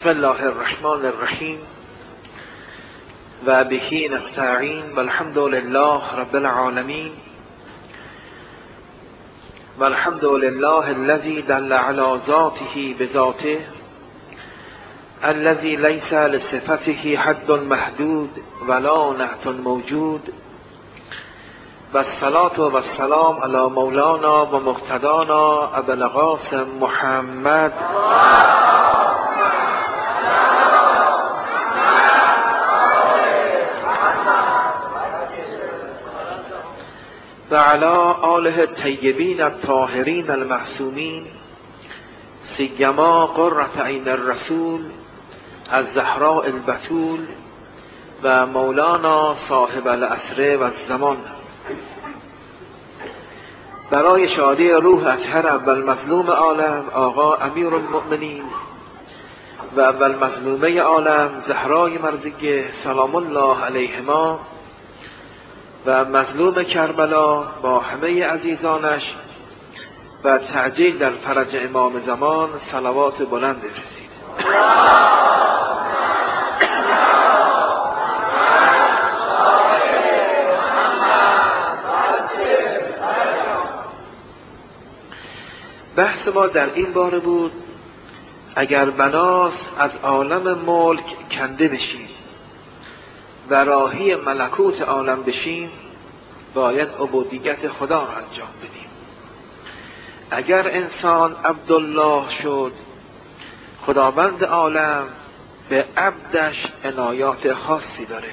بسم الله الرحمن الرحیم و به نستعین والحمد لله رب العالمین والحمد لله الذي دل على ذاته بذاته الذي ليس لصفته حد محدود ولا نعت موجود والصلاة والسلام على مولانا و مقتدانا ابو القاسم محمد و علی آله الطیبین الطاهرین المعصومین سیما قرة عین الرسول الزهراء البتول و مولانا صاحب العصر و الزمان. برای شادی روح اطهر اول مظلوم عالم آقا امیر المؤمنین و اول مظلومه عالم زهرای مرضیه سلام الله علیهما و مظلوم کربلا با همه عزیزانش و تعجیل در فرج امام زمان صلوات بلند بفرستید. بحث ما در این باره بود اگر بناس از عالم ملک کنده بشیم و راهی ملکوت عالم بشیم باید عبودیت خدا را انجام بدیم. اگر انسان عبدالله شد خداوند عالم به عبدش عنایات خاصی داره.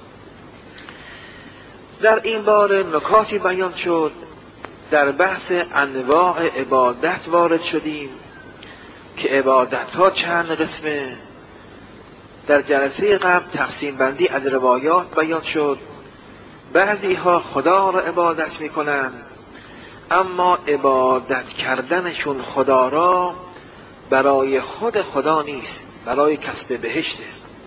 در این باره نکاتی بیان شد. در بحث انواع عبادت وارد شدیم که عبادت ها چند قسمه. در جلسه قبل تقسیم بندی از روایات بیان شد. بعضی ها خدا را عبادت میکنن اما عبادت کردنشون خدا را برای خود خدا نیست، برای کسب بهشته.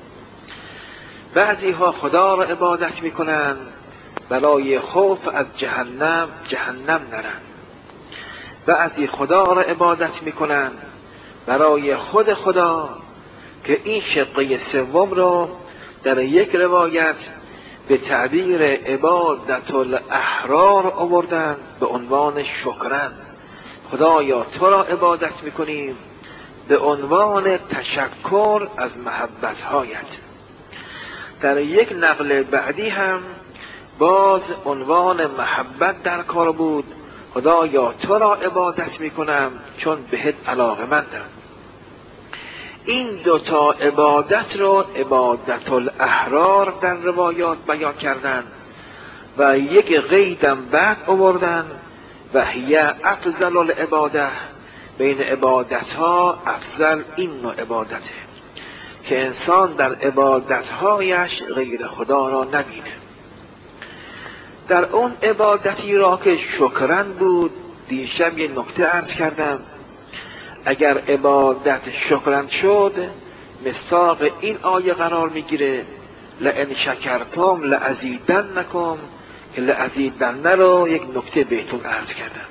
بعضی ها خدا را عبادت میکنن برای خوف از جهنم نرن. بعضی خدا را عبادت میکنن برای خود خدا که این شقه سوم را در یک روایت به تعبیر عبادت الاحرار آوردن به عنوان شکرن. خدایا تو را عبادت میکنیم به عنوان تشکر از محبتهایت. در یک نقل بعدی هم باز عنوان محبت در کار بود. خدایا تو را عبادت میکنم چون بهت علاقه‌مندم. این دوتا عبادت را عبادت الاحرار در روایات بیان کردن و یک قیدم بعد آوردن و هی افضل العباده. بین عبادت ها افضل این نوع عبادته که انسان در عبادت هایش غیر خدا را نبینه. در اون عبادتی را که شکرن بود دیشب یه نکته عرض کردم. اگر عبادت شکرن شد مصداق این آیه قرار میگیره لئن شکرتم لازیدنکم که لازیدن رو یک نکته بهتون عرض کردم.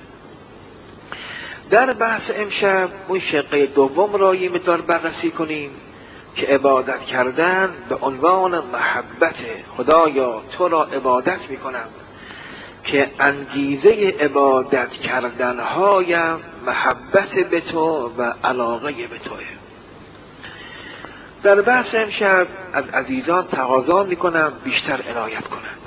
در بحث امشب اون شقه دوم را یه مقدار بررسی کنیم که عبادت کردن به عنوان محبت. خدایا تو را عبادت میکنم که انگیزه عبادت کردنهایم محبت به تو و علاقه به توه. در بحث امشب از عزیزان تقاضا میکنم بیشتر عنایت کنند.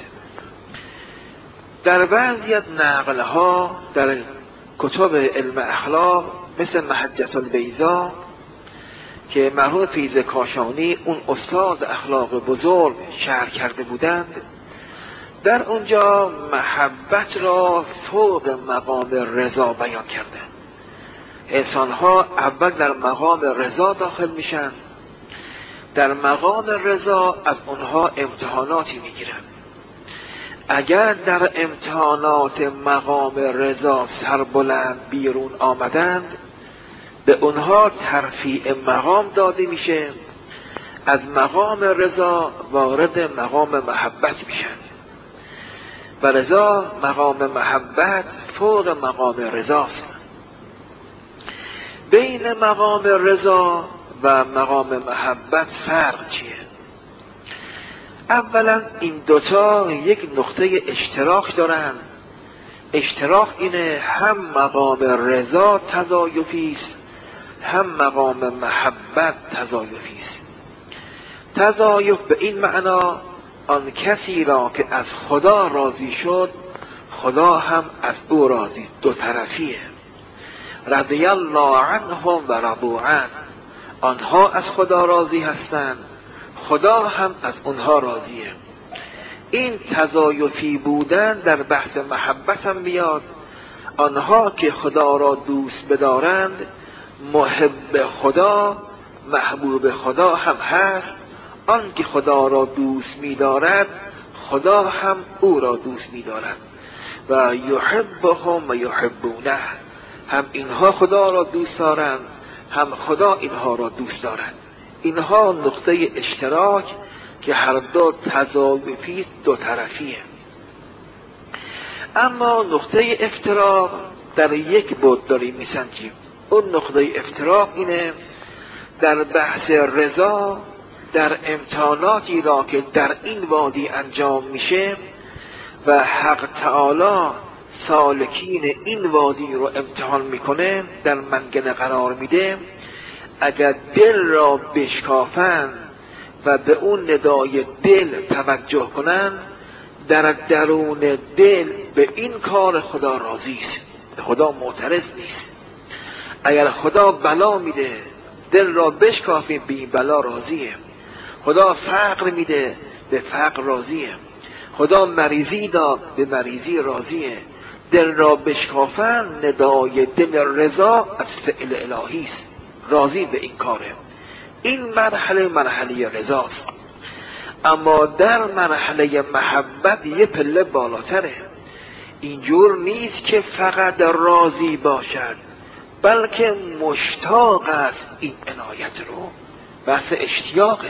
در بعضی از نقلها در کتب علم اخلاق مثل محجة البیضاء که مرحوم فیض کاشانی اون استاد اخلاق بزرگ شرح کرده بودند، در اونجا محبت را فوق مقام رضا بیان کردند. انسان‌ها اول در مقام رضا داخل میشن، در مقام رضا از اونها امتحاناتی میگیرن. اگر در امتحانات مقام رضا سربلند بیرون آمدند به اونها ترفیع مقام داده میشه، از مقام رضا وارد مقام محبت میشن و رضا مقام محبت فوق مقام رضاست. بین مقام رضا و مقام محبت فرق چیه؟ اولا این دوتا یک نقطه اشتراک دارن. اشتراک اینه هم مقام رضا تضایفی است، هم مقام محبت تضایفی است. تضایف به این معنا آن کسی را که از خدا راضی شد خدا هم از او راضی، دو طرفیه. رضی الله عنهم و رضوا عنه، آنها از خدا راضی هستند، خدا هم از اونها راضیه. این تضایفی بودن در بحث محبت هم میاد. آنها که خدا را دوست بدارند محب خدا محبوب خدا هم هست، آن که خدا را دوست می‌دارد خدا هم او را دوست می‌دارد. و یحبهم و یحبونه، هم اینها خدا را دوست دارند هم خدا اینها را دوست دارد. اینها نقطه اشتراک که هر دو تضایفی دو طرفیه. اما نقطه افتراق در یک بود داریم میسنجیم. اون نقطه افتراق اینه در بحث رضا، در امتحاناتی را که در این وادی انجام میشه و حق تعالی سالکین این وادی رو امتحان میکنه، در منگنه قرار میده. اگر دل را بشکافن و به اون ندای دل توجه کنن، در درون دل به این کار خدا راضی است، خدا معترض نیست. اگر خدا بلا میده دل را بشکافیم به این بلا راضیه. خدا فقر میده به فقر راضیه. خدا مریضی داد به مریضی راضیه. دل را بشکافن ندای دل رضا از فعل الهی است، راضی به این کاره. این مرحله رضاست. اما در مرحله محبت یه پله بالاتره. اینجور نیست که فقط راضی باشد، بلکه مشتاق است این عنایت رو. بحث اشتیاقه.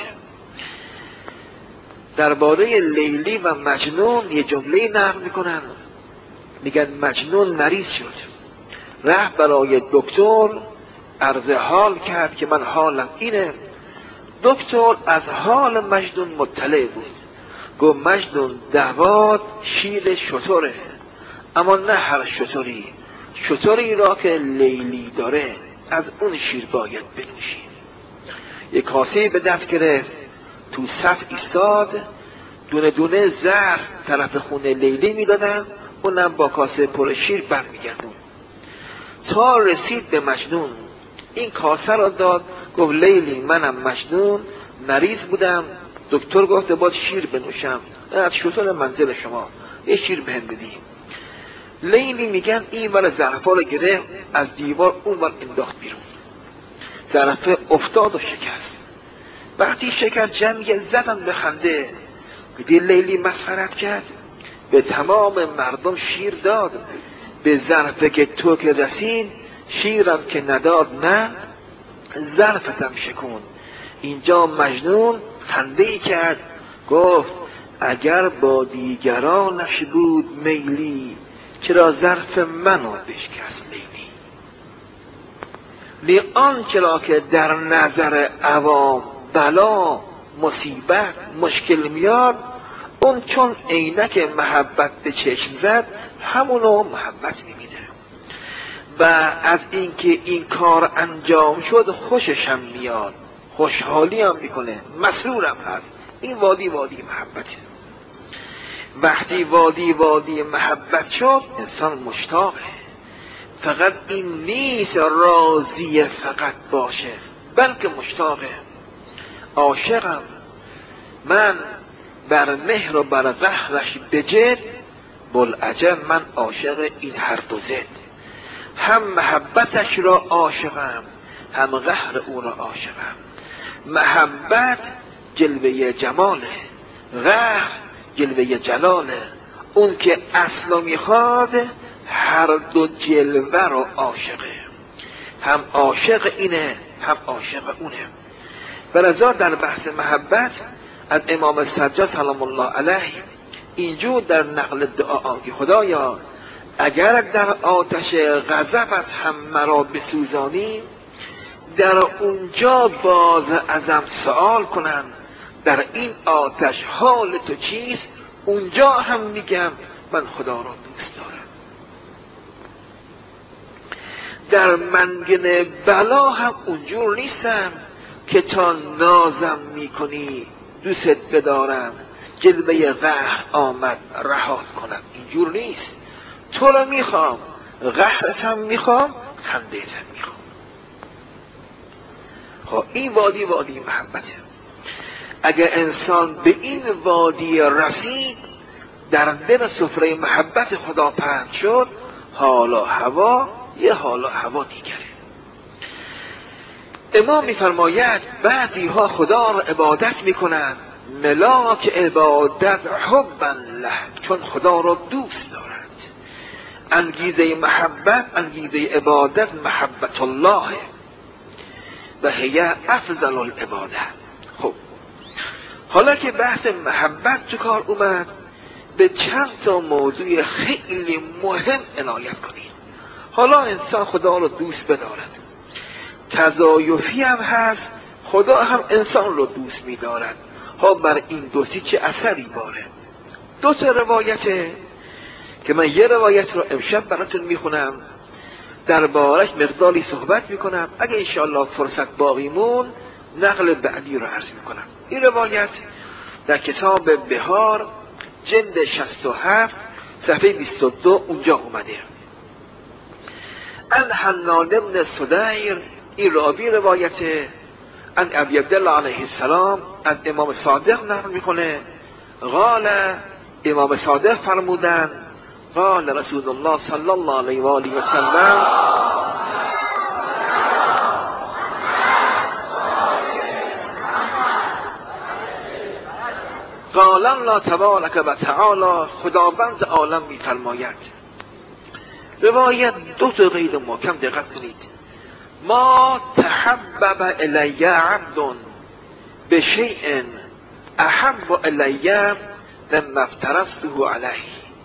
درباره لیلی و مجنون یه جمله نقل میکنن، میگن مجنون مریض شد، رفت برای دکتر عرض حال کرد که من حالم اینه. دکتر از حال مجنون مطلع بود، گفت مجنون دوات شیر شتره، اما نه هر شتری، شتری را که لیلی داره از اون شیر باید بنوشی. یک کاسه به دست گرفت، تو صف ایستاد، دونه دونه زهر طرف خونه لیلی میدادن، اونم با کاسه پر شیر برمیگردون تا رسید به مجنون. این کاسه را داد، گفت لیلی منم مجنون مریض بودم، دکتر گفته باید شیر بنوشم، از شتر منزل شما یه شیر بهم بدیم. لیلی میگن این ور ظرفا رو گرفت از دیوار اون ور انداخت بیرون، ظرفه افتاد و شکست. وقتی شکست جمعیت زدن به خنده، دیدی لیلی مسخرت کرد، به تمام مردم شیر داد، به ظرفه که تو که رسید شیرم که نداد نه، ظرفتم شکون. اینجا مجنون خنده ای کرد، گفت اگر با دیگرانش بود میلی، چرا ظرف منو بشکست لیلی. لیان چرا که در نظر عوام بلا مصیبت مشکل میاد، اون چون عینک محبت به چشم زد همونو محبت نمیده و از اینکه این کار انجام شد خوششم میاد، خوشحالی هم میکنه، مسرورم هست. این وادی محبته. وقتی وادی محبت شد انسان مشتاقه. فقط این نیست راضی فقط باشه، بلکه مشتاقه. عاشقم من بر مهر و بر قهرش بجد، بلعجب من عاشق این حرف و زد. هم محبتش را عاشقم، هم قهر او را عاشقم. محبت جلوه جماله، قهر جلوه جلاله. اون که اصلا میخواد هر دو جلوه را عاشقه، هم عاشق اینه هم عاشق اونه. ولذا در بحث محبت از امام سجاد سلام الله علیه اینجور در نقل دعا که خدایا اگر در آتش غضبت هم مرا بسوزانی، در اونجا باز ازم سوال کنن در این آتش حال تو چیست، اونجا هم میگم من خدا را دوست دارم. در منگن بلا هم اونجور نیستم که تا نازم میکنی دوست بدارم، جلوه قهر آمد رهات کنم. اینجور نیست. تو رو میخوام، قهرتم میخوام، خندهتم میخوام. خب این وادی محبته. اگر انسان به این وادی رسید، در دل سفره محبت خدا پهن شد، حالا هوا یه حالا هوا دیگره. امام میفرماید بعضی ها خدا را عبادت میکنند ملاک عبادت حبا له، چون خدا را دوست دارند. انگیزه محبت، انگیزه عبادت محبت الله و هی افضل العباده. خب حالا که بحث محبت تو کار اومد، به چند تا موضوع خیلی مهم عنایت کنیم. حالا انسان خدا رو دوست بدارد، تضایفی هم هست، خدا هم انسان رو دوست می‌دارد. ها بر این دوستی چه اثری باره؟ دو تا روایته که من یه روایت رو امشب براتون میخونم، دربارش مقداری صحبت میکنم. اگه انشاءالله فرصت باقی مون نقل بعدی رو عرض میکنم. این روایت در کتاب بهار جلد 67 صفحه 22 اونجا اومده. الحنان بن صدیر، این راوی روایته، ان ابی عبدالله علیه السلام از امام صادق نقل میکنه. قال، امام صادق فرمودن، قال رسول الله صلی الله علیه و آله و سلم، قال الله تبارک و تعالی، خداوند عالم میفرماید. روایت دو تا غیر محکم دقت کنید. ما تحبب الی عبد بشیء احب الی مما افترضته علیه.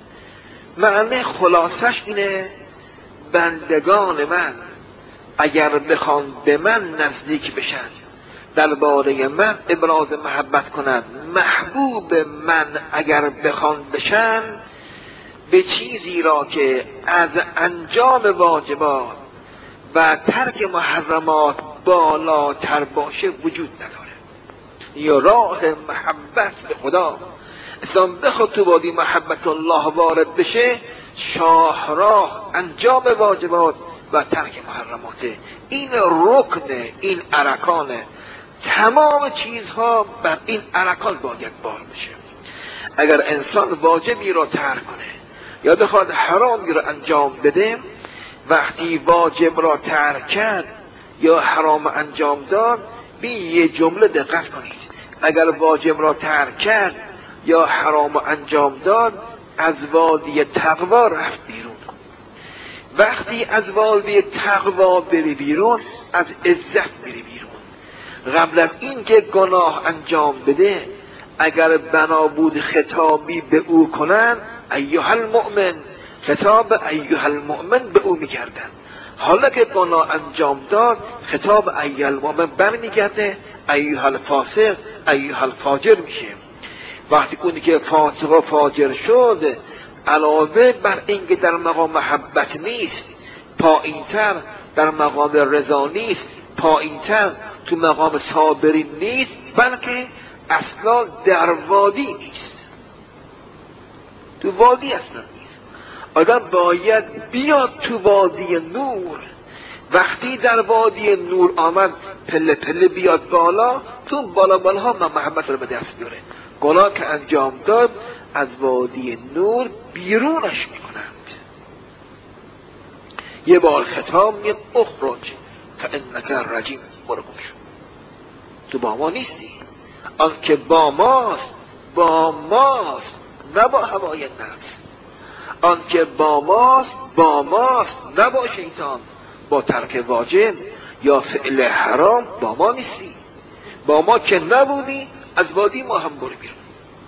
معنی خلاصش اینه، بندگان من اگر بخوان به من نزدیک بشن، درباره من ابراز محبت کنند، محبوب من اگر بخوان بشن، به چیزی را که از انجام واجبات و ترک محرمات بالاتر باشه وجود نداره. یا راه محبت به خدا، انسان بخواد تو وادی محبت الله وارد بشه، شاهراه انجام واجبات و ترک محرماته. این رکن، این ارکانه. تمام چیزها بر این ارکان باید بار بشه. اگر انسان واجبی را ترک کنه یا بخواد حرامی را انجام بده، وقتی واجب را ترک کرد یا حرام انجام داد، به یه جمله دقت کنید. اگر واجب را ترک کرد یا حرام انجام داد، از وادی تقوا رفت بیرون. وقتی از وادی تقوا بری بیرون، از عزت بری بیرون. قبل از این که گناه انجام بده، اگر بنا بود خطابی به او کنن، ایها المؤمن، خطاب ایها المؤمن به او میکردن. حالا که گناه انجام داد، خطاب ایها المؤمن برمیگرده، ایها الفاسق، ایها الفاجر میشه. وقتی اونی که فاسق و فاجر شد، علاوه بر اینکه در مقام محبت نیست، پایینتر در مقام رضا نیست، پایینتر تو مقام صابرین نیست، بلکه اصلا در وادی نیست. تو وادی اصلا نیست. آدم باید بیاد تو وادی نور. وقتی در وادی نور آمد، پله پله بیاد بالا، تو بالا بالا من محبت رو به دست بیاره. گناه که انجام داد، از وادی نور بیرونش میکنند. یه بار خطاب میاد، اخرج فانک رجیم، برو گم شو، تو با ما نیستی. آن که با ماست، با ماست، نه با هوای نفس. آن که با ماست، با ماست، نه با شیطان. با ترک واجب یا فعل حرام با ما نیستی. با ما که نبودی، از وادی ما هم برو بیرون.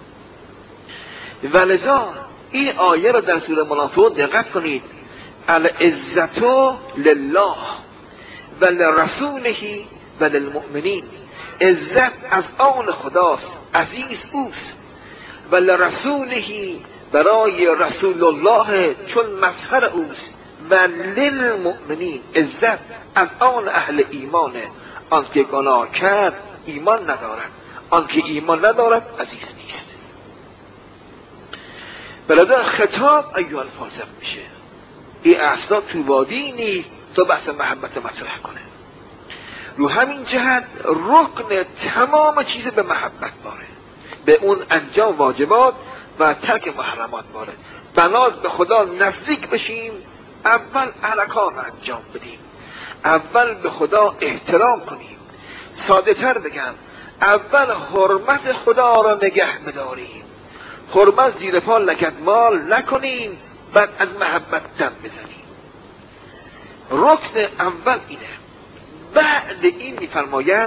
ولذا این آیه را در سوره منافقون دقت کنید. العزت لله ولرسوله وللمؤمنین. عزت از آن خداست، عزیز اوست. ولرسوله، برای رسول الله چون مظهر اوست. وللمؤمنین، عزت از آن اهل ایمانه. آن که گناه کرد ایمان ندارد، آن که ایمان ندارد عزیز نیست. برادر خطاب ایها الفاسق میشه. این اصلا تو وادی نیست تو بحث محبت مطرح کنه. رو همین جهت رکن تمام چیز به محبت باره، به اون انجام واجبات و ترک محرمات باره. بناز به خدا نزدیک بشیم، اول احکام انجام بدیم، اول به خدا احترام کنیم. ساده تر بگم، اول حرمت خدا را نگه بداریم، حرمت زیر پا لگدمال نکنیم، بعد از محبت دم بزنیم. رکن اول اینه. بعد این میفرمایند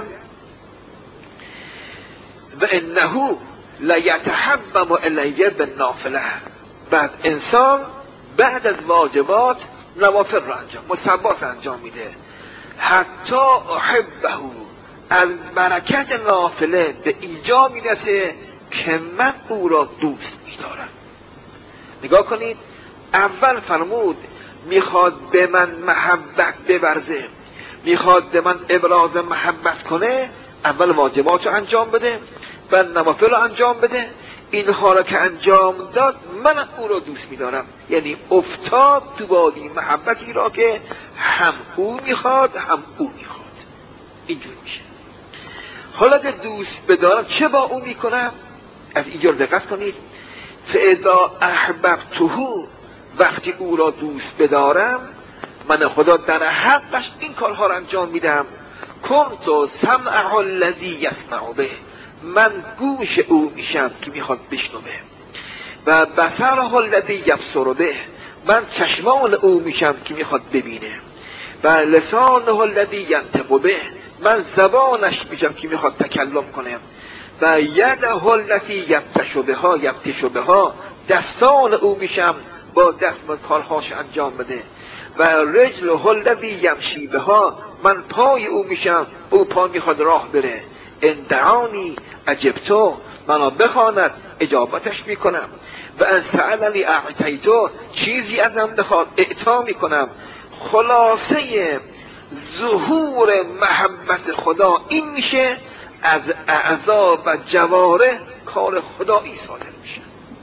و انه لیتحبب الیه بالنافله. بعد انسان بعد از واجبات نوافل را انجام، مستحبات را انجام میده. حتی احبه، از برکت نافله به اینجا میرسه که من او را دوست میدارم. نگاه کنید، اول فرمود میخواد به من محبت بورزه، میخواد به من ابراز محبت کنه، اول واجبات رو انجام بده، بعد نوافل رو انجام بده. اینها را که انجام داد من او را دوست میدارم. یعنی افتاد تو وادی محبتی را که هم او میخواد هم او میخواد. اینجور میشه. حالا که دوست بدارم چه با او میکنم؟ از اینجا دقت کنید. فاذا احببته، وقتی او را دوست بدارم من خدا در حقش این کارها را انجام میدم. کنت سمعه الذی یسمع به، من گوش او میشم که میخواد بشنوه. و بصره الذی یبصر به، من چشمان او میشم که میخواد ببینه. و لسانه الذی ینطق به، من زبانش میشم که میخواد تکلم کنه. و یده التي یبطش بها، دستان او میشم با دست من کارهاش انجام بده. و رجل الذی یمشی بها، من پای او میشم او پا میخواد راه بره. ان دعانی اجبتو، منو بخواند اجابتش میکنم. و ان سألنی اعطیتو، چیزی ازم بخواد اعطا میکنم. خلاصه ظهور محبت خدا این میشه از اعضا و جواره کار خدایی صادر میشه.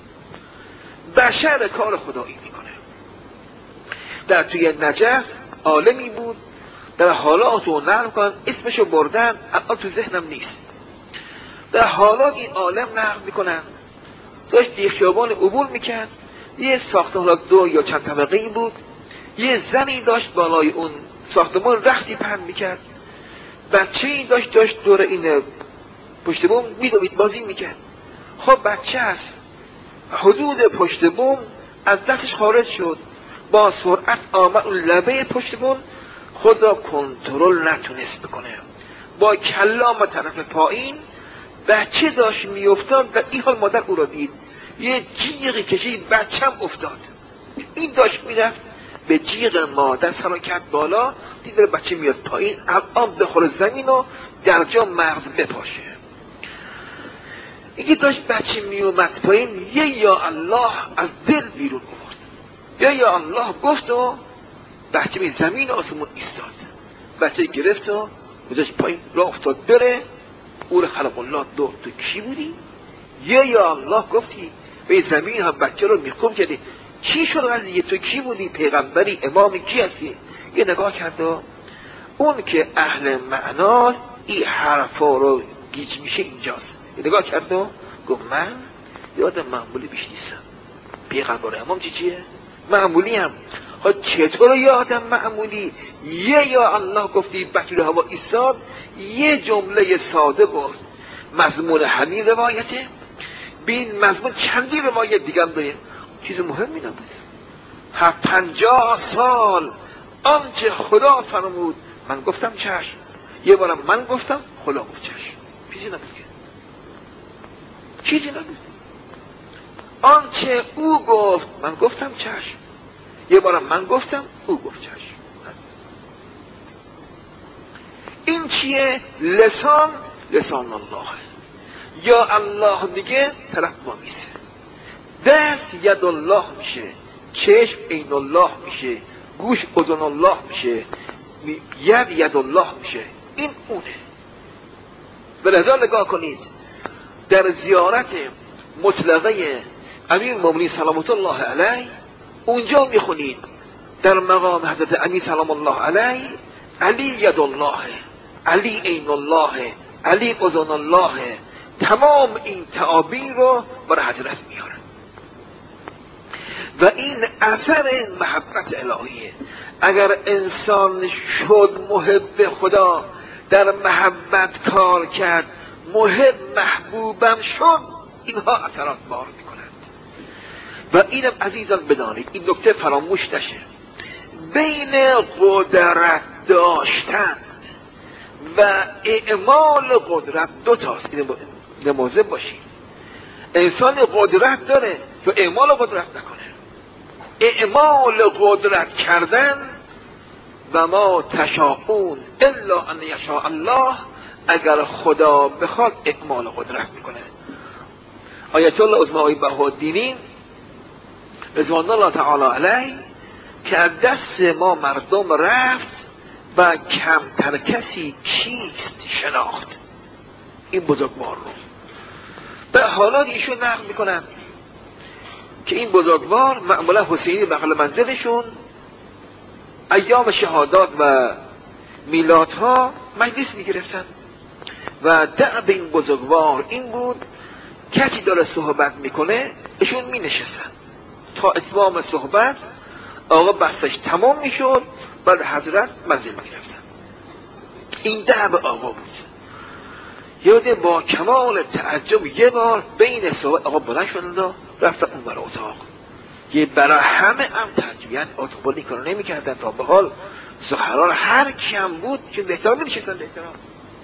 بشر کار خدایی میکنه. در توی نجف عالمی بود، در حالات رو نقل کن، اسمشو بردن، الان تو ذهنم نیست. در حالات این عالم نقل میکنن، داشت یه خیابان عبور میکرد، یه ساختمان 2 یا چند طبقه‌ای بود، یه زنی داشت بالای اون ساختمان رختی پهن میکرد، بچه‌ای داشت دور این پشت بوم میدوید بازی میکرد. خب بچه است، حدود پشت بوم از دستش خارج شد، با سرعت آمد اون لبه پشت بوم، خود را کنترل نتونست بکنه، با کلام به طرف پایین بچه داشت میافتاد و این حال مادر او را دید، یه جیغی کشید، بچه‌م افتاد. این داشت میرفت، به جیغ مادر سر کرد بالا، دید بچه میاد پایین، الان بخوره زمین و در جا مغز بپاشه. اینکه داشت بچه میومد پایین، یا الله از دل بیرون آورد، یا الله گفت و بچه به زمین آسمون ایستاد. بچه گرفت و گذاشت پایین، راه افتاد بره. او خلق الله دو، تو کی بودی؟ یا الله گفتی، به زمین هم بچه رو میخوب کردی، چی شد قضیه؟ تو کی بودی؟ پیغمبری؟ امامی؟ کی هستی؟ یه نگاه کرد و اون که اهل معناست این حرفا رو گیج میشه اینجاست. یه نگاه کرد و گفت من یادم معمولی بیش نیستم، پیغمبر امام چیه؟ معمولی هم. چطور یادم معمولی؟ یا الله گفتی بچه رو هوا ایستاد، یه جمله ساده گفت. مضمون همین روایته، بین مضمون چندی روایت دیگه هم داره، چیز مهمی نبود. 50 سال آنچه خدا فرمود من گفتم چشم، یه بارم من گفتم خدا گفت چشم، چیزی نبود که، چیزی نبود. آنچه او گفت من گفتم چشم، یه بارم من گفتم او گفت چشم. این چیه؟ لسان الله. یا الله دیگه طرف ما میسه، دست ید الله میشه، چشم عین الله میشه، گوش اذن الله میشه، ید الله میشه. این اونه. به لذا نگاه کنید در زیارت مطلقه امیر المؤمنین سلام الله علیه اونجا میخونید در مقام حضرت امیر سلام الله علیه علی ید الله، علی عین الله، علی اذن الله، تمام این تعابیر رو برای حضرت میاره و این اثر محبت الهیه. اگر انسان شد محب خدا، در محبت کار کرد، محبوبم شد، اینها اثرات بار میکنند. و اینم عزیزان بدانید، این نکته فراموش نشه، بین قدرت داشتن و اعمال قدرت دو تاست. این مواظب باشید. انسان قدرت داره که اعمال قدرت نکنه. اعمال قدرت کردن و ما تشاءون الا ان یشاء الله، اگر خدا بخواد اعمال قدرت میکنه. آیت الله عظمی بهاءالدین رضوان الله تعالی علیه که از دست ما مردم رفت و کمتر کسی کیست شناخت این بزرگوار رو. به حالات ایشون نقل میکنن که این بزرگوار معمولا حسینی بغل منزلشون ایام شهادات و میلادها مجلس میگرفتن و دعب این بزرگوار این بود کسی داره صحبت میکنه ایشون مینشستن تا اتمام صحبت آقا بحثش تمام میشد، بعد حضرت منزل میرفتن. این دعب آقا بود. یاده با کمال تعجب یه بار بین صحبت آقا بلند شدند و رفتن اون برای اتاق. یه برای همه هم تعجبیت اتوبالی کارو نمی کردن. تا به حال سخران هر کم بود که به احترام نمیشستن. به احترام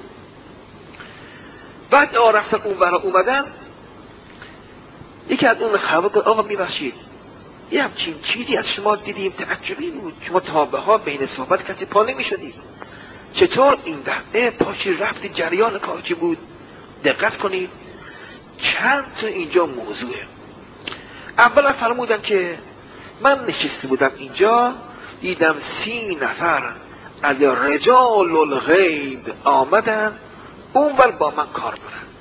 بعد رفتن اون برای اومدن. یکی از اون خبر گفت آقا میبخشید یه همچین چیزی از شما دیدیم تعجبی بود، شما تا به حال بین صحبت کسی پا نمی شدید، چطور این دفعه پاشی رفتی جریان کار چی بود؟ دقت کنید چند تا اینجا موضوعه. اولا فرمودن که من نشسته بودم اینجا دیدم 30 نفر از رجال الغیب آمدن اونور با من کار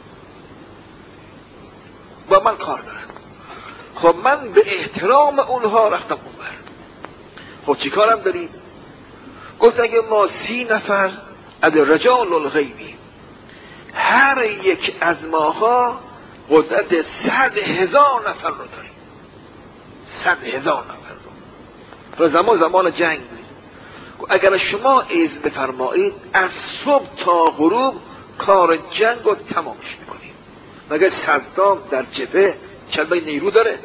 دارن. خب من به احترام اونها رفتم اونور. خب چی کارم دارید؟ گفت اگه ما 30 نفر از رجال الغیبی، هر یک از ماها قدرت 100,000 نفر رو داریم. 100,000 نفر رو زمان جنگ بود. اگر شما اذن بفرمایید از صبح تا غروب کار جنگ رو تمامش میکنیم. مگه صدام در جبهه چند نیرو داره؟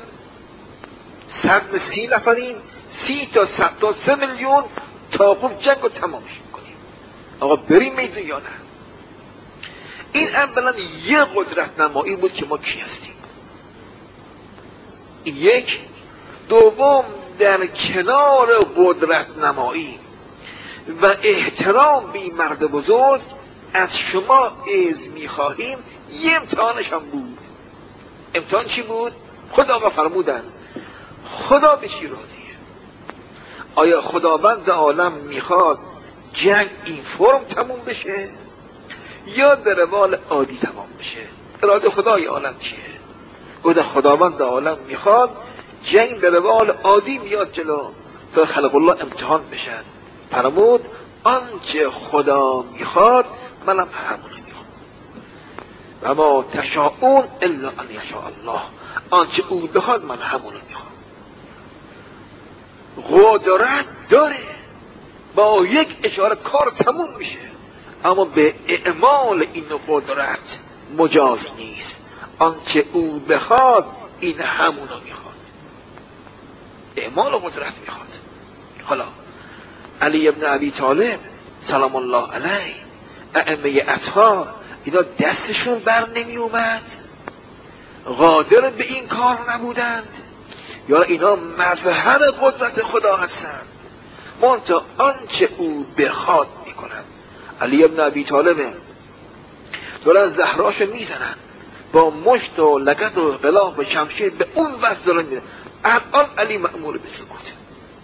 130 نفریم، 30 تا 100 تا 3 میلیون تا خوب جنگ رو تمامش میکنیم. آقا بریم میدون یا نه؟ این اولا یه قدرت نمایی بود که ما کی هستیم. این یک. دوم در کنار قدرت نمایی و احترام به این مرد بزرگ از شما اذن میخواهیم. یه امتحانش هم بود. امتحان چی بود؟ خدا آقا فرمودن خدا به چی راضیه؟ آیا خداوند عالم میخواد جنگ این فرم تموم بشه یا به روال عادی تمام بشه؟ اراده خدای عالم چیه؟ گفت خداوند عالم میخواد جنگ به روال عادی میاد جلو تا خلق الله امتحان بشن. فرمود آنچه خدا میخواد منم همونه میخوام. و ما تشاءون الا ان یشاء الله، آنچه او بخواد من همونه میخوام. قدرت داره، با یک اشاره کار تموم میشه، اما به اعمال این قدرت مجاز نیست. آنچه او بخواد این همونو میخواد. اعمال قدرت میخواد. حالا علی ابن ابی طالب سلام الله علیه، ائمه اطهار، اینا دستشون بر نمی اومد؟ قادر به این کار نبودند؟ یا اینا مظهر قدرت خدا هستند؟ منتها آنچه او بخواد میکنند. علی ابن ابی طالب دارن زهراشو میزنن با مشت و لگد و غلاف و شمشیر، به اون واسه دارن میزنن. الان علی مأمور به سکوت.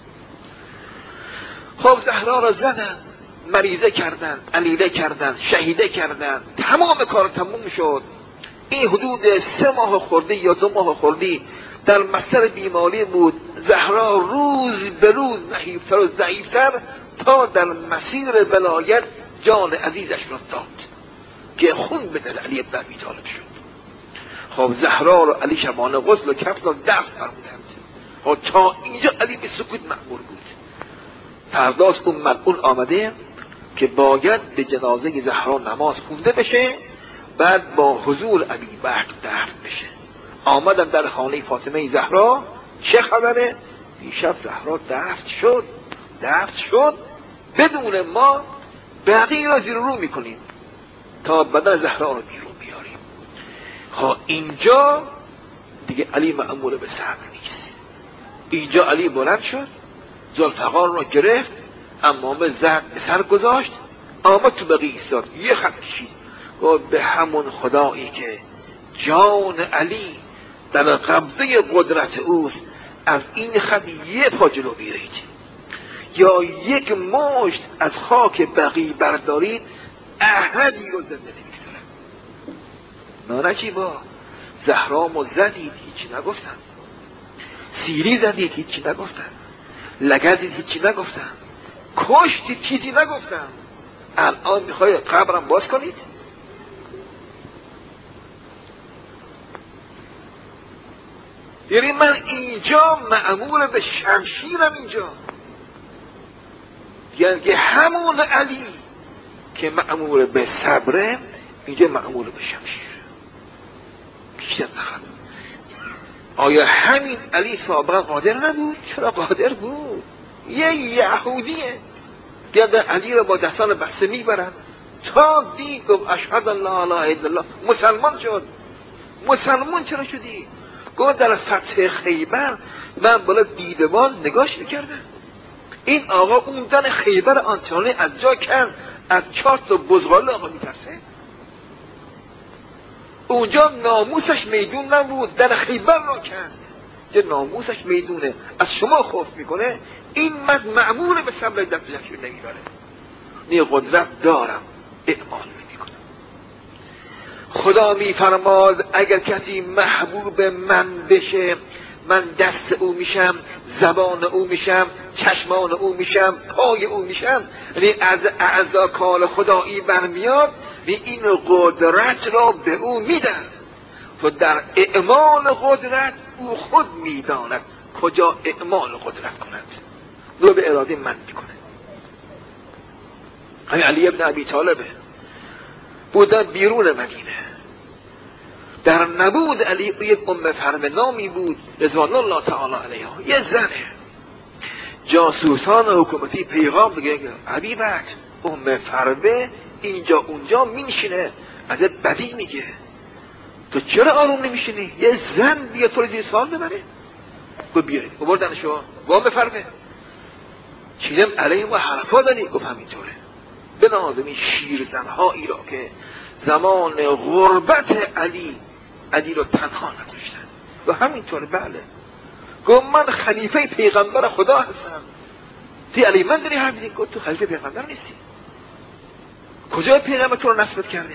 خب زهرا را زدن، مریضه کردن، علیله کردن، شهیده کردن، تمام کار تموم شد. این حدود 3 ماه خورده یا 2 ماه خورده در مسیر بیماری بود. زهرا روز به روز ضعیفتر و ضعیفتر تا در مسیر ولایت جان عزیزش را داد که خون به دل علی ابن ابی طالب شد. خب زهرا رو علی شبانه غسل و کفن و دفن فرمودند. خب تا اینجا علی به سکوت مأمور بود. فرداست اون ملعون آمده که باید به جنازه زهرا نماز خونده بشه، بعد با حضور ابی بکر دفن بشه. آمدن در خانه فاطمه زهرا، چه خبره؟ دیشب زهرا دفن شد بدون ما بقیه را زیر رو میکنیم تا بدن زهرا رو بیرون بیاریم. خب اینجا دیگه علی مأمور به صبر نیست. اینجا علی بلند شد، ذوالفقار رو گرفت، امامه زد به سر گذاشت، آمد تو بقیه ایستاد، یه خط کشید و به همون خدایی که جان علی در قبضه قدرت اوست، از این خط یه پا جلو بیرید یا یک مشت از خاک بقیه بردارید، احدی رو زنده نمیگذارم. نانجیبا زهرامو زدید هیچی نگفتن، سیری زدید هیچی نگفتن، لگدید هیچی نگفتن، کشتید چیزی نگفتن. الان میخوای قبرم باز کنید؟ یعنی من اینجا مأمور به شمشیرم، اینجا یعنی همون علی که مأمور به صبره اینجا مأمور به شمشیر. بیشتر نخواد. آیا همین علی سابقا قادر نبود؟ چرا قادر بود؟ یه یهودیه بیاد علی را با دستان بسته میبرن تا دید گفت اشهد ان لا اله الا الله، مسلمان شد. مسلمان چرا شدی؟ گفت در فتح خیبر من بالا دیدبان نگاش میکردم، این آقا اون دن خیبر آنچنانی از جا کن، از 4 تا بزغاله آقا میترسه. اونجا ناموسش میدون نبود، در خیبر را کن، یه ناموسش میدونه، از شما خوف میکنه. این من مأمور به صبر دست جمشیر نمیبره، نی قدرت دارم اعمال میکنم. خدا میفرماد اگر کسی محبوب من بشه، من دست او میشم، زبان او میشم، چشمان او میشم، پای او میشم. یعنی از اعضا کار خدایی برمیاد و این قدرت را به او میدن. تو در اعمال قدرت او خود میداند کجا اعمال قدرت کند، رو به اراده من میکنه. همین علی ابن ابی طالبه بودن بیرون مدینه، در نبود علی یک ام فرم نامی بود رضوان الله تعالی علیها، یه زنه. جاسوسان حکومتی پیغام دیگه ابی بکر ام فرمه اینجا اونجا مینشینه، ازت بدی میگه، تو چرا آروم نمیشینی؟ یه زن بیا تو رو زیر سوال ببره. گفت بیارید، بردنشو گام بفرمه. چیزم علیه ما حرفا داری؟ گفت همینطوره. به نازمی شیر زنهایی را که زمان غربت علی رو تنها نذاشتن. و همینطوره. بله. گفت من خلیفه پیغمبر خدا هستم. تی علی من داری حرف میزنی؟ گفت تو خلیفه پیغمبر نیستی. کجا پیغمبر تو رو نسبت کرده؟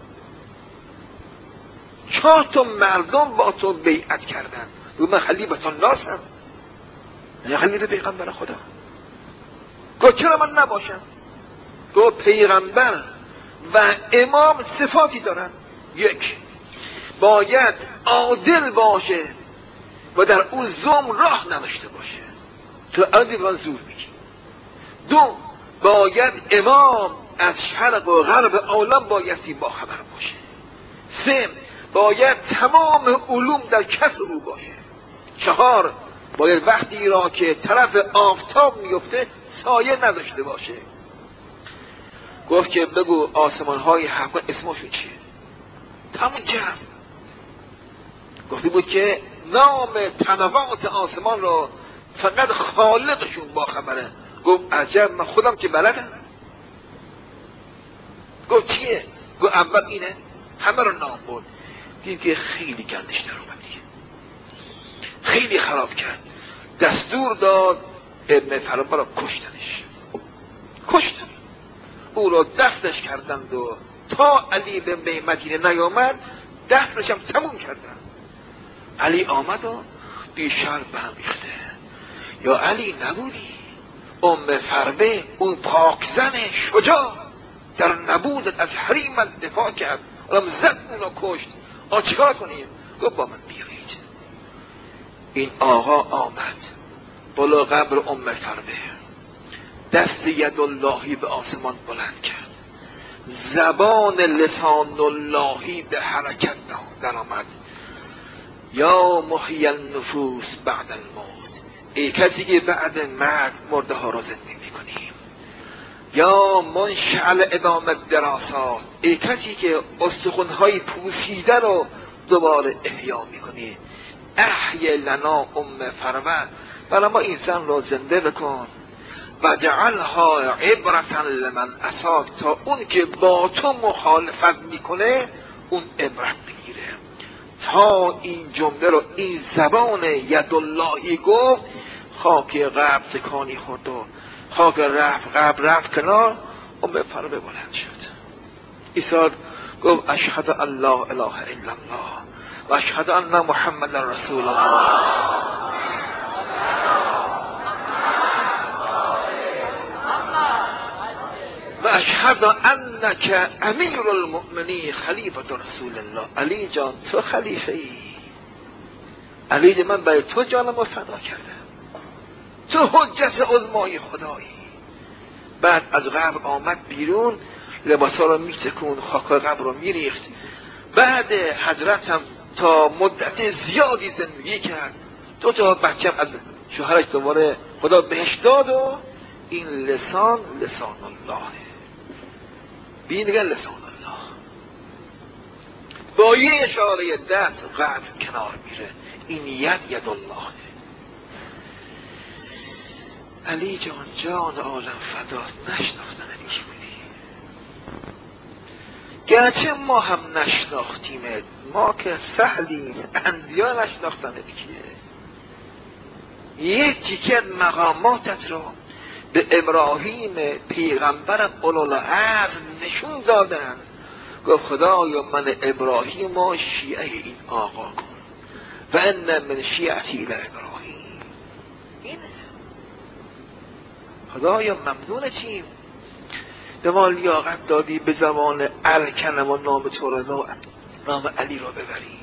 4 تا مردم با تو بیعت کردن. گفت من خلیفه الناس هم، نه خلیفه پیغمبر خدا. گفت چرا من نباشم؟ گفت پیغمبر و امام صفاتی دارن. 1 باید عادل باشه و در اون ظلم راه نداشته باشه. تو الان من زور میگی. 2 باید امام از شرق و غرب عالم بایستی با خبر باشه. 3 باید تمام علوم در کف او باشه. 4 باید وقتی را که طرف آفتاب میفته سایه نداشته باشه. گفت که بگو آسمان های هفت اسمشون چیه؟ تمون جمع. گفته بود که نام تنوعات آسمان را فقط خالقشون با خبره. گفت عجب، من خودم که بلدم. گفت چیه؟ گفت اول اینه. همه رو نام برد. دید که خیلی گندش در اومد دیگه، خیلی خراب کرد. دستور داد ابن فربه را کشتنش. کشتن او را دستش کردند و تا علی به مدینه نیامد دستش هم تموم کردن. علی آمد و بیشتر به هم ریخته. یا علی نبودی؟ ام فربه اون پاکزن شجاع در نبودت از حریمت دفاع کرد، الان زد اون را کشت. چیکار کنیم؟ گفت با من بیایید. این آقا آمد بالا قبر ام فربه، دست یداللهی به آسمان بلند کرد، زبان لسان اللهی به حرکت در آمد. یا محی النفوس بعد الموت، ای کسی که بعد مرگ مرده ها را زنده میکنی. یا منشعل ادامت دراسات، ای کسی که استخوان‌های پوسیده رو دوباره احیا میکنی. احی لنا ام فربه، برای ما این زن را زنده بکن. و جعلها عبرتا لمن عصاک، تا اون که با تو مخالفت میکنه اون عبرت بگیره. تا این جمله رو این زبان یداللهی گفت، خاک قبر تکانی خورد و خاک قبر رفت کنار. ام فربه بلند شد، ایستاد، گفت اشهد ان لا اله الا الله و اشهد ان محمد رسول الله. و اشهد انک امیر المؤمنین خلیفة رسول الله. علی جان تو خلیفه ای. علی جان من برای تو جانمو فدا کردم، تو حجت عظمای خدایی. بعد از قبر آمد بیرون، لباسا رو میتکون، خاک قبر رو میریخت. بعد حضرت هم تا مدت زیادی زندگی کرد. 2 بچه از شوهرش دوباره خدا بهش داد و این لسان الله. بین دیگر لسان الله با یه اشاره دست قبر کنار میره. این ید الله. علی جان جان عالم فدات، نشناختنت کی بودی؟ گرچه ما هم نشناختیمت، ما که سهلیم، انبیا نشناختنت کیه؟ یه تیکت مقاماتت رو به ابراهیم پیغمبر اولوالعزم نشون دادن. گفت خدایا من ابراهیم و شیعه این آقا کن و ان من شیعتی لابراهیم. اینه خدایا ممنونتیم به ما لیاقت دادی به زمان الکنم و نام تو رو، نام علی رو ببریم.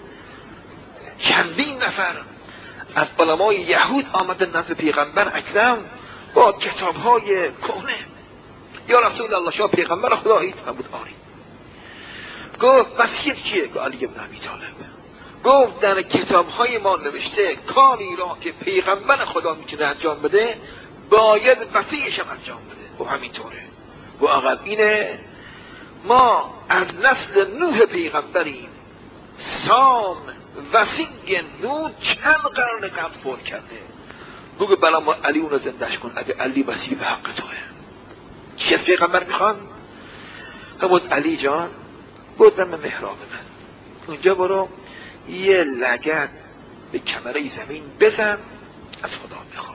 چندین نفر از علمای یهود آمدن نزد پیغمبر اکرم با کتاب‌های کهنه. یا رسول الله شما پیغمبر خدایید؟ فرمود آری. گفت وصیت کیه؟ گفت علی بن ابی طالب. گفت در کتاب‌های ما نوشته کاری را که پیغمبر خدا میتونه انجام بده باید وصیش هم انجام بده. گفت همینطوره. گفت آقا اینه، ما از نسل نوح پیغمبریم. سام وصی نوح چند قرن قبل فوت کرده. بگو بلا ما علی اون رو زندش کن، اگه علی وصی به حق توه. چی از پیغمبر میخوان؟ همون علی جان بردم به محراب من، اونجا برو یه لگد به کمره زمین بزن، از خدا میخوا.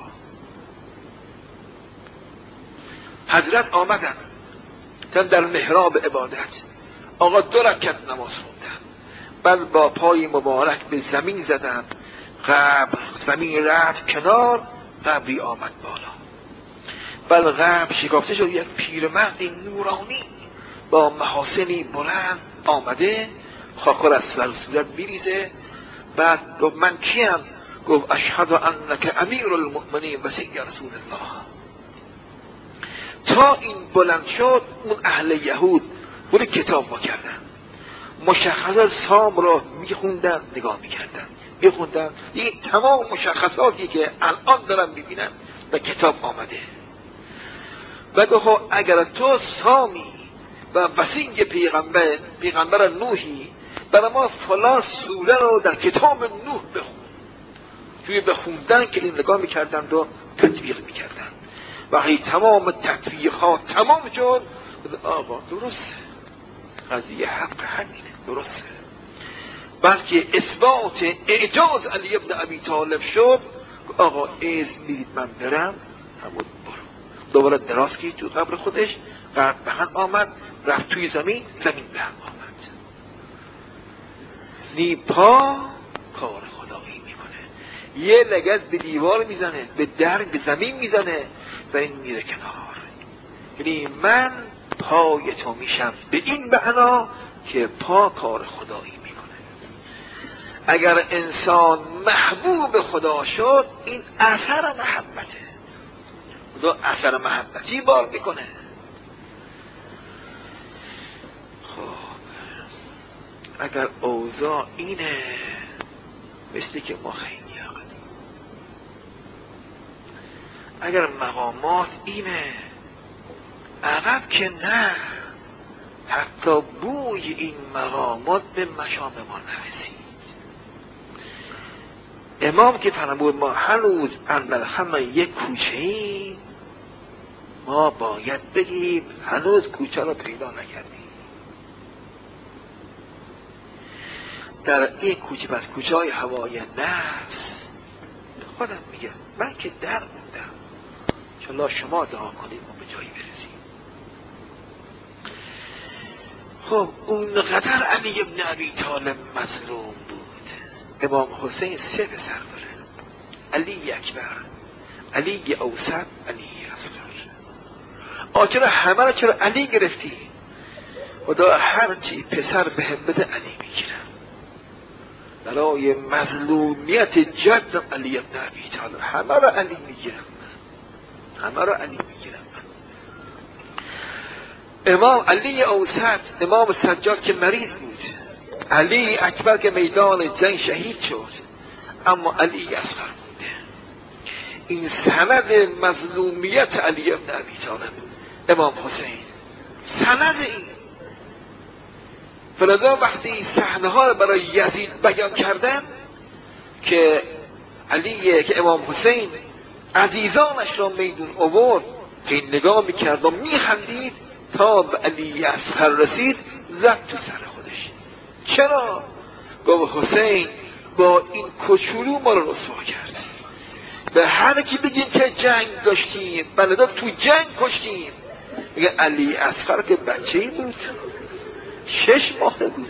حضرت آمدن تن در محراب عبادت، آقا 2 رکعت نماز خوندن، بعد با پای مبارک به زمین زدن، قبر زمین رفت کنار، قبری آمد بالا. بل قبر شکافته شد، یک پیرمردی نورانی با محاسنی بلند آمده، خاکر از سر صورت میریزه. بعد گفت من کیم؟ گفت اشهد انک امیر المؤمنین و سید رسول الله. تا این بلند شد اون اهل یهود بود کتاب ما کردن، مشخصات سام را میخوندن، نگاه میکردن، میخوندن. این تمام مشخصاتی که الان دارم میبینم در کتاب آمده. و گفت اگر تو سامی و وصی پیغمبر نوحی، برای ما فلان سوره رو در کتاب نوح بخون. توی بخوندن که این نگاه میکردند و تطبیق میکردن. وقتی تمام تطبیق ها تمام شد، آقا درسته، قضیه حق همینه، درسته. بعد که اثبات اعجاز علی ابن ابی طالب شد، آقا ایز میدید من برم، همون برو. دوباره دراز کشید تو قبر خودش، قلب به هم آمد، رفت توی زمین به هم آمد. نی پا کار خدایی میکنه، یه لگد به دیوار میزنه، به در به زمین میزنه، زمین میره کنار. یعنی من پای تو میشم، به این معنا که پا کار خدایی میکنه. اگر انسان محبوب خدا شد، این اثر محبته، خدا اثر محبتی بار میکنه. خب اگر اوضاع اینه، مثل که ما خیلی عقلیم. اگر مقامات اینه، عقب که نه، حتی بوی این مقامات به مشام ما نرسید. امام که فرمود ما هنوز اندر همه یک کوچه ایم، ما باید بگیم هنوز کوچه رو پیدا نکردیم. در این کوچه، پس کوچه های هوای نفس، خودم میگم من که در موندم، انشالله شما دعا کنید ما به جایی برسیم. خب اونقدر علی ابن ابی طالب مظلوم بود. امام حسین 3 پسر داره، علی اکبر، علی اوسط، علی اصغر. چرا همه رو چرا علی گرفتی؟ خدا هر چی پسر بهم بده علی میگیرم. برای مظلومیت جد علی ابن ابی طالب همه رو علی میگیرم، همه رو علی میگیرم. امام علی اوسط، امام سجاد که مریض بود، علی اکبر که میدان جنگ شهید شد، اما علی اصغر مونده. این سند مظلومیت علی ابن ابی طالب، امام حسین، سند این. فلذا وقتی این صحنه ها برای یزید بیان کردن که علی که امام حسین عزیزانش را میدون آورد، که این نگاه میکرد و میخندید تا به علی اصغر رسید، زد تو سر خودش. چرا؟ گفت حسین با این کوچولو ما رو رسوا کرد. به هر کی بگیم که جنگ داشتیم، بلدا تو جنگ کشتیم، میگه علی اصغر که بچه‌ای بود، 6 ماه بود،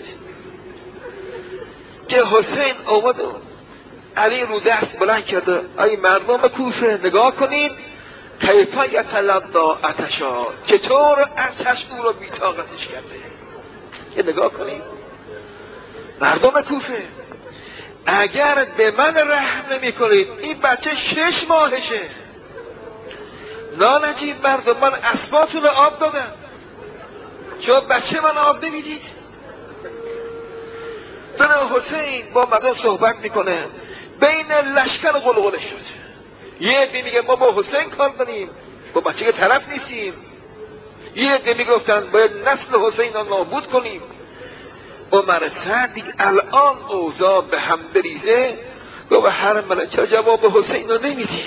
که حسین اومد علی رو دست بلند کرده، ای مردم کوفه نگاه کنید، کیف یتلظی عطشا، چطور آتش او رو بی‌طاقتش کرده. که نگاه کنید مردم کوفه، اگر به من رحم نمی کنید، این بچه 6 ماهشه، نانجیب مردم من اسباتون رو آب دادن، چون بچه من آب نمیدید. زن حسین با مردم صحبت میکنه، بین لشکر غلغله شد. یه عده میگه ما با حسین کار داریم، با بچه که طرف نیستیم. یه عده میگفتن باید نسل حسین رو نابود کنیم. عمر سعد دیگه الان اوضاع به هم بریزه، گفت هر من چرا جواب حسین رو نمیدی؟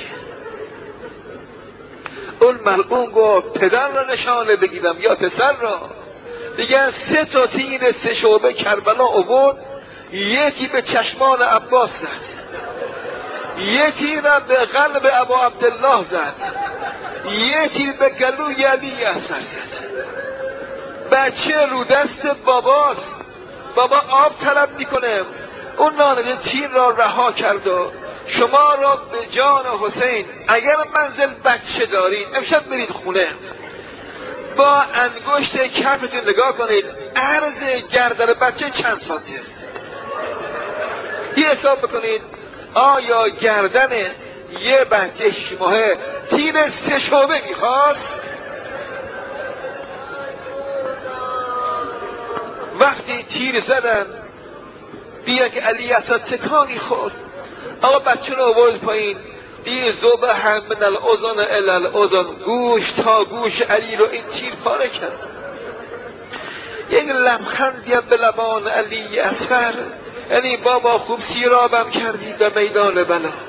اون ملعون گفت پدر را نشانه بگیرم یا پسر را؟ دیگه 3 تا تیر 3 شعبه کربلا آورد، یکی به چشمان عباس زد، یه تیر به قلب ابا عبدالله زد، یه تیر به گلوی علی اصغر زد. بچه رو دست باباست، بابا آب طلب میکنه، اون نانده تیر را رها کرد و شما را به جان حسین اگر منزل بچه دارید امشب برید خونه، با انگشت کفتون نگاه کنید عرض گردن بچه چند سانته، یه حساب بکنید آیا گردن یه بچه 6 ماهه تیر 3 شعبه میخواست؟ وقتی تیر زدن دیگه که علی اصغر تکانی خورد، آقا بچه رو آورد پایین، دیگه زوبه هم من الاذن الی الاذن، گوش تا گوش علی رو این تیر پاره کرد. یک لبخندی به لبان علی اصغر، یعنی بابا خوب سیرابم کردی به میدان بلا.